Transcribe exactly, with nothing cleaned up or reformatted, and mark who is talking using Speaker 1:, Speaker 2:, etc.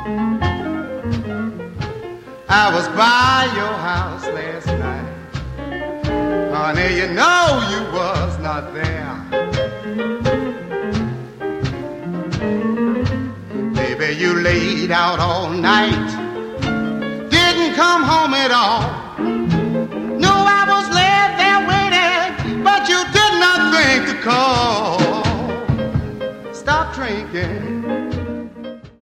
Speaker 1: I was by your house last night. Honey, you know you was not there. Baby, you laid out all night, didn't come home at all. No, I was left there waiting, but you did not think to call. Stop drinking,